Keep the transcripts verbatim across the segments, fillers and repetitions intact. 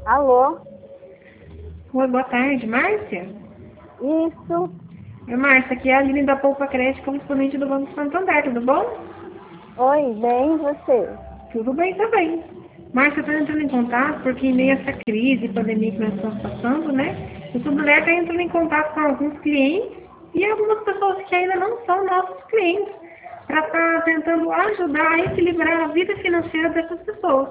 Alô? Oi, boa tarde, Márcia? Isso. Oi, Márcia, aqui é a Aline da Poupa Crédito, correspondente do Banco Santander, tudo bom? Oi, bem, e você? Tudo bem também. Márcia, eu estou entrando em contato porque em meio a essa crise, pandemia que nós estamos passando, né? O Subler está entrando em contato com alguns clientes e algumas pessoas que ainda não são nossos clientes, para estar tentando ajudar a equilibrar a vida financeira dessas pessoas.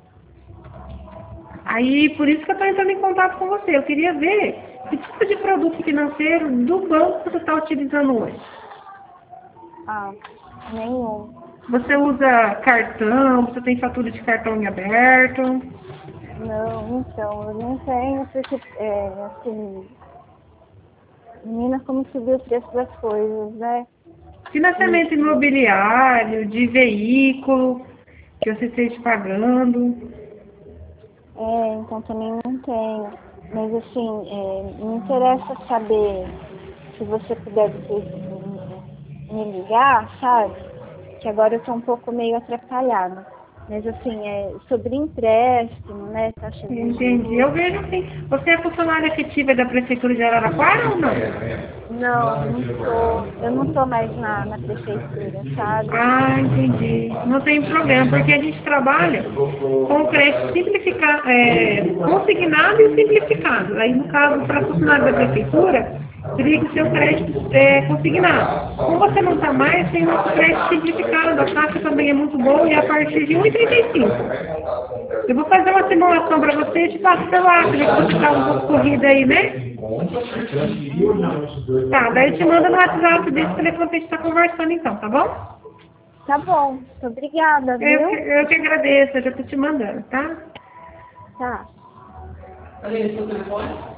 Aí, por isso que eu estou entrando em contato com você. Eu queria ver que tipo de produto financeiro do banco você está utilizando hoje. Ah, nenhum. Você usa cartão, você tem fatura de cartão em aberto? Não, então, eu não tenho, porque, é, assim, menina, como subiu o preço das coisas, né? Financiamento E, imobiliário, de veículo, que você esteja pagando. é, então também não tenho. Mas, assim, é, me interessa saber se você puder depois me, me ligar, sabe? Que agora eu tô um pouco meio atrapalhada. Mas, assim, é sobre empréstimo, né? Taxa de Entendi. Eu juros. vejo assim. Você é funcionária efetiva da Prefeitura de Araraquara ou não? Não, não tô. Eu não tô mais na, na prefeitura, sabe? Ah, entendi. Não tem problema, porque a gente trabalha com crédito simplificado, é, consignado e simplificado. Aí, no caso, para funcionário da prefeitura, teria que ser o crédito é, consignado. Como você não está mais, tem nosso crédito simplificado. A taxa também é muito boa e é a partir de um vírgula trinta e cinco. Eu vou fazer uma simulação para você e te passo pelo ar, já que você está um pouco corrida aí, né? Tá, daí eu te mando no WhatsApp desse telefone que a gente está conversando então, tá bom? Tá bom. Muito obrigada, Eu, que- viu? eu que agradeço, eu já tô te mandando, tá? Tá. Olha aí, seu telefone.